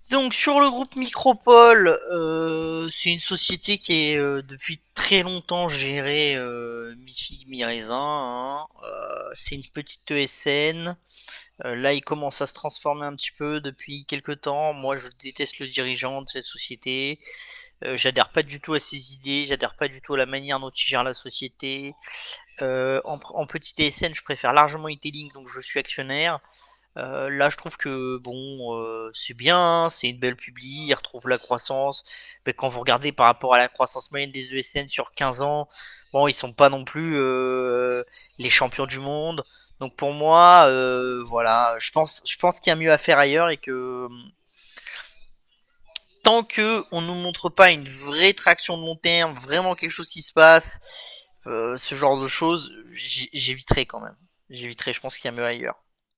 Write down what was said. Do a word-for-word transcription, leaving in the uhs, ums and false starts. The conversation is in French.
Donc sur le groupe Micropole, euh, c'est une société qui est euh, depuis très longtemps gérée euh, mi-figue mi-raisin, hein. Euh, c'est une petite E S N. Euh, là, il commence à se transformer un petit peu depuis quelques temps. Moi, je déteste le dirigeant de cette société. Euh, j'adhère pas du tout à ses idées. J'adhère pas du tout à la manière dont il gère la société. Euh, en, en petite E S N, je préfère largement E-Tailing, donc je suis actionnaire. Euh, là, je trouve que bon, euh, c'est bien, c'est une belle publi, il retrouve la croissance. Mais quand vous regardez par rapport à la croissance moyenne des E S N sur quinze ans, bon, ils sont pas non plus euh, les champions du monde. Donc pour moi, euh, voilà, je pense, je pense qu'il y a mieux à faire ailleurs et que tant que on nous montre pas une vraie traction de long terme, vraiment quelque chose qui se passe, euh, ce genre de choses, j'éviterai quand même. J'éviterai, je pense qu'il y a mieux ailleurs.